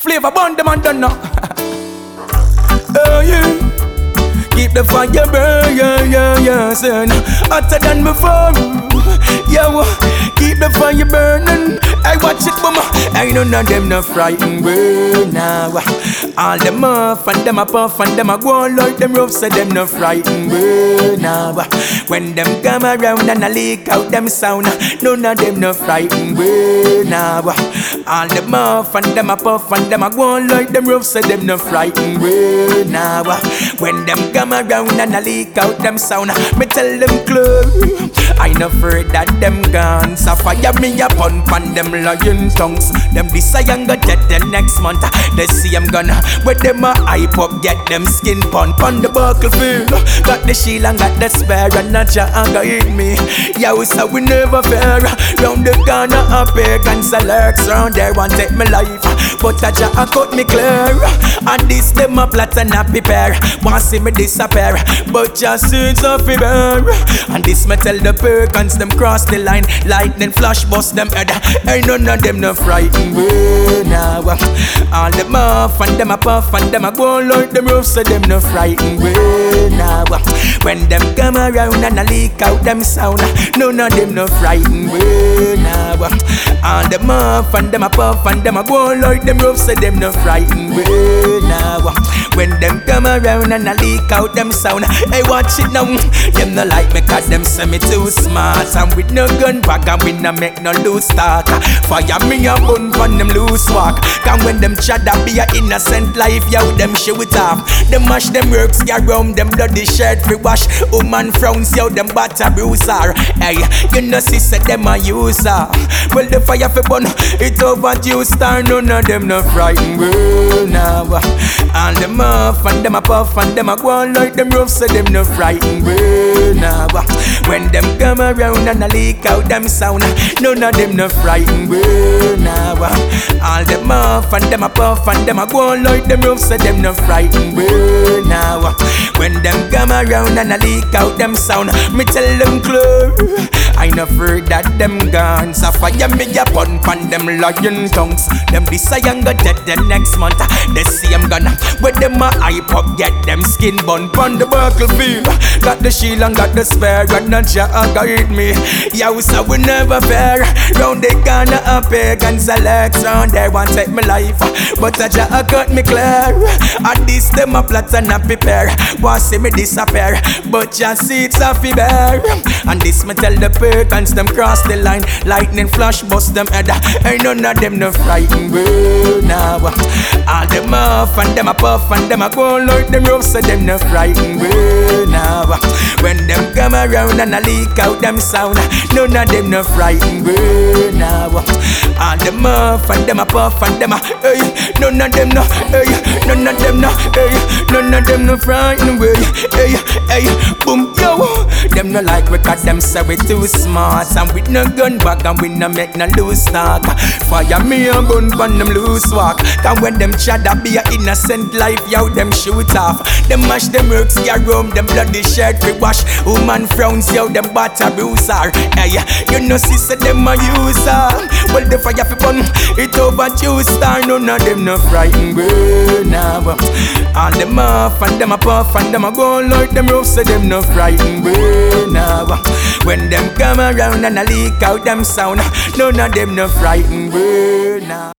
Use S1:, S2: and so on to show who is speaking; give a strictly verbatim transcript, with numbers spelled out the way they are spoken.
S1: Flavor burn them and done now. Oh yeah. Keep the fire burn, yeah, yeah, yeah, son. Hotter than before. Yeah, keep the fire burning. I watch it, mama. I know none of them no frightened burn now. All them off and them a puff and them a go on like them rough, so them no frightened burn now. When them come around and a leak out them sound, none of them no frightened burn now. All them off and them a puff and them a go on like them rough, so them no frightened burn now. When them come around and a leak out them sound, me tell them clear, I no afraid that them gone. So fire me a pun pan them lion tongues. Them this I young go get the next month. They see I'm gonna with them a hype up, get them skin pun pun the buckle feel. Got the shield and got the spare and not ya anger hit me. Yeah, so we never fair. Round the corner a pagans a lurks round there and take my life, but a ja a cut me clear. And this them a plot and a prepare. Want see me disappear, but just seeds of fever. And this me tell the pagans them cross the line. Lightning flash bust them head. Ain't none of them no frightened way now. All them off and them a puff and them a go like them rough, so them no frightened way now. When them come around and a leak out them sound, none of them no frightened way now. All them off and them a puff and them a go like them rough, so them no frightened way now. When them come around and a leak out them sound, hey watch it now. Them no like me cause them say me too smart, and with no gun back and we no make no loose talk. Fire me a bun from them loose walk. Cause when them chat that be a innocent life, yo them show it off. Them mash them works around them bloody shirt we wash. Woman frowns, yo them butter bruiser. Hey, you know see say them a user. Well the fire fi burn, it over you star. None of them no frightened girl now. All them off and them a puff and them a go on like them rough, so them no frightened girl now. When them come around and a leak out them sound, none of them no frightened girl now. All them off and them a puff and them a go on like them rough, so them no frightened girl now. When them come around and a leak out them sound, me tell them clear, I no afraid that them gone. So fire me a pun pan them lion tongues. Them this a young go dead the next month. They see I'm gonna with them a hype up, get them skin bun pon the buckle feel. Got the shield and got the spare, and not ya guide me. Yeah, so we never fair. Round the corner a pagans a legs round there want take my life, but a ja cut me clear. And this them a plot and a prepare. Want see me disappear, but just see it's a fever. And this me tell the pagans them cross the line. Lightning flash bust them head. Ain't none of them no frightened girl now. All them off and them a puff and them a go like them rough, so them no frightened girl now. When them come around and a leak out them sound, none of them no frightened girl now. All them off and them a puff and them a hey, none of them no hey, none of them no hey, none of them no frightened way. Hey, hey, boom yo. Them no like we cause them say we too smart, and with no gun back and we no make no loose talk. Fire me a gun from them loose walk. Cause when them chat that be a innocent life, yo them shoot off. Them mash them works around them bloody shirt we wash. Woman frowns, yo them butter bruiser. Hey, you know see say them a user. Well the fire fi burn, it over you star. None of them no frightened girl now. All them off and them a puff and them a go like them rough, so them no frightened girl now. When them come around and a leak out them sound, none of them no frightened girl now.